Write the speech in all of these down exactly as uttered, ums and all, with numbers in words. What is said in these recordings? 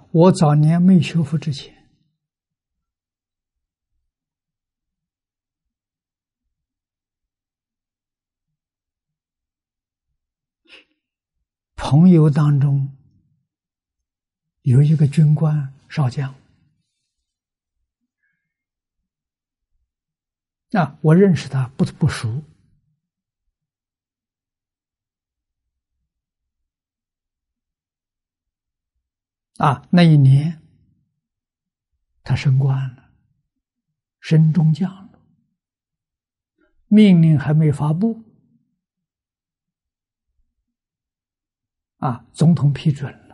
我早年没修复之前，朋友当中有一个军官少将，啊，我认识他不不熟，啊，那一年他升官了，升中将了，命令还没发布，啊，总统批准了。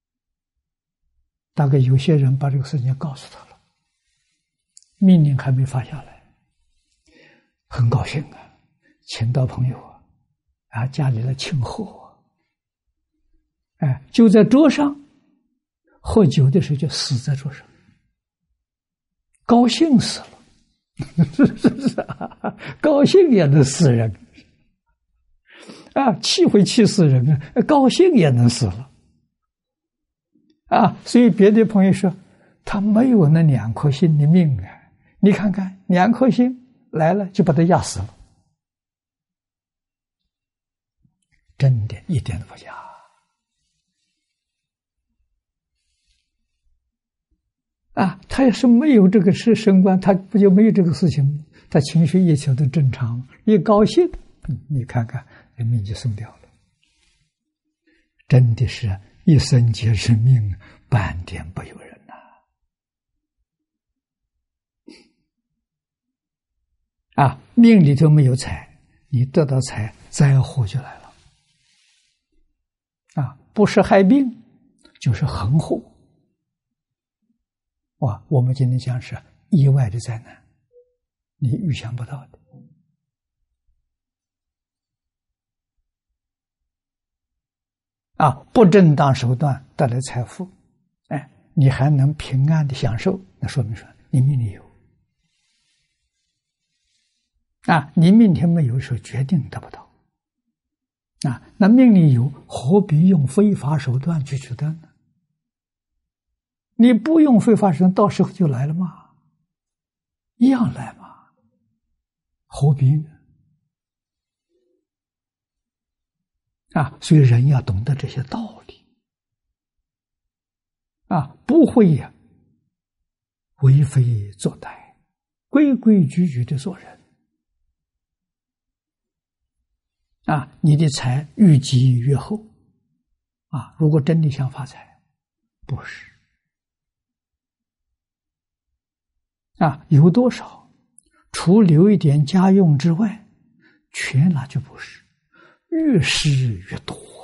大概有些人把这个事情告诉他了，命令还没发下来，很高兴啊，请到朋友啊，啊，家里来庆贺啊，哎，就在桌上喝酒的时候就死在桌上，高兴死了，是是是啊，高兴也能死人啊，气会气死人啊，高兴也能死了。啊，所以别的朋友说他没有那两颗心的命啊，你看看两颗心来了就把他压死了，真的一点都不假啊！他要是没有这个事升官，他不就没有这个事情，他情绪一切都正常，一高兴，你看看人命就送掉了，真的是一生皆是命，半点不由人呐！啊，命里头没有财，你得到财，灾祸就来了。啊，不是害病，就是横祸。哇，我们今天讲是意外的灾难，你预想不到的。啊，不正当手段带来财富，哎，你还能平安的享受，那说明说你命里有。啊，你明天没有时候决定得不到。啊，那命里有，何必用非法手段去取得呢？你不用非法手段，到时候就来了嘛，一样来嘛，何必呢？啊，所以人要懂得这些道理啊，不会呀、啊、为非作歹，规规矩矩的做人啊。你的财愈积愈厚啊，如果真的想发财，不是啊，有多少除留一点家用之外，全拿去布施，越施越多。